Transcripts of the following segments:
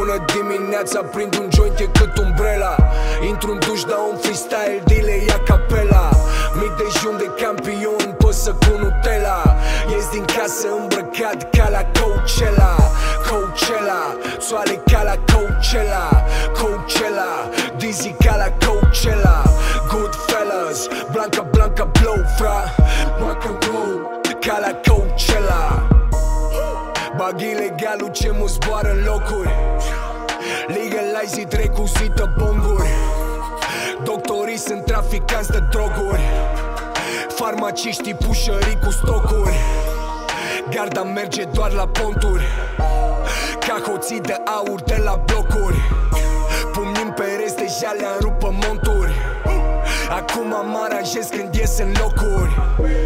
Bună dimineața, prind un joint, e cât umbrela. Intru-n duș, dau un freestyle, dile a capela. Mic dejun de campion, păsă cu Nutella. Ies din casă îmbrăcat ca la Coachella. Coachella, soare ca la Coachella. Coachella, dizzy ca la Coachella. Goodfellas, Blanca Blanca blow, fra. Rock and roll, ca la Coachella. Bag ilegalul ce mă zboară în locuri. Legalize recuzită bonguri. Doctorii sunt traficanți de droguri. Farmaciștii pușării cu stocuri. Garda merge doar la ponturi. Ca hoții de aur de la blocuri. Pumni-n pereți, deja le-am rupt pe monturi. Acum mă aranjez când ies în locuri.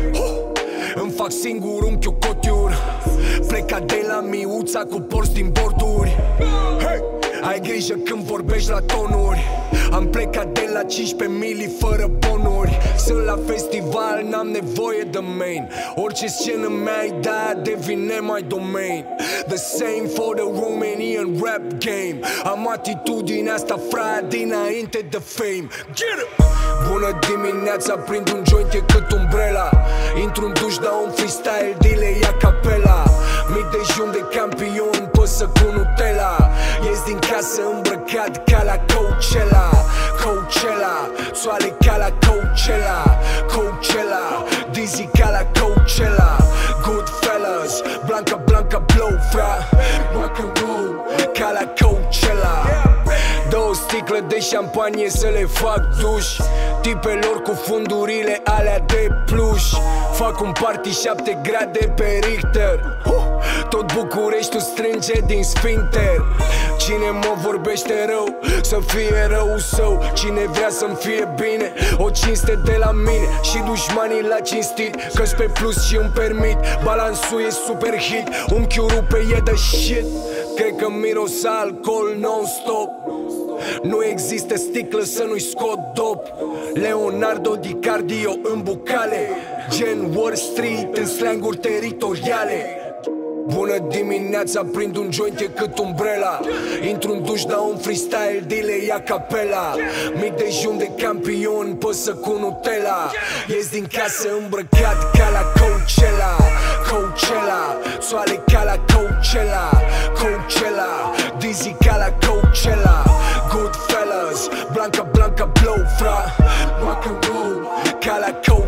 Îmi fac singur un chiocotiur. Pleca de la miuța cu porți din borduri. Hey! Ai grijă când vorbești la tonuri. Am plecat de la 15 mili fără bonuri. Sunt la festival, n-am nevoie de main. Orice scenă mi-ai dat devine mai domain. The same for the Romanian rap game. Am atitudinea asta, frate, dinainte de fame. Get it! Bună dimineața, prind un joint, e cât umbrela. Intru-n duș, dau un freestyle, dile a capela. Mic dejun de campion, păsă cu Nutella. Ies din casă îmbrăcat ca la Coachella. Coachella, soare ca la Coachella. Coachella, dizzy ca la Coachella. Goodfellas, Blanca Blanca blow, fra. Rock and roll, ca la Coachella. Două sticle de șampanie să le fac duș. Tipelor cu fundurile alea de pluș. Fac un party 7 grade pe Richter. Tot Bucureștiul strânge din sfincter. Cine mă vorbește rău, să fie rău său. Cine vrea să-mi fie bine, o cinste de la mine. Și dușmanii la cinstit, că-s pe plus și îmi permit. Balansul e super hit, unchiul rupe e de shit. Cred că miros alcool non-stop. Nu există sticlă să nu-i scot dop. Leonardo DiCaprio în bucale. Gen Wall Street în slanguri teritoriale. Bună dimineața, prind un joint, e cât umbrela. Intru-n duș, dau un freestyle, dile a capela. Mic dejun de campion, păsă cu Nutella. Ies din casă îmbrăcat ca la Coachella. Coachella, soare ca la Coachella. Coachella, dizzy ca la Coachella. Goodfellas, Blanca Blanca blow, fra. Rock and roll, ca la Coachella.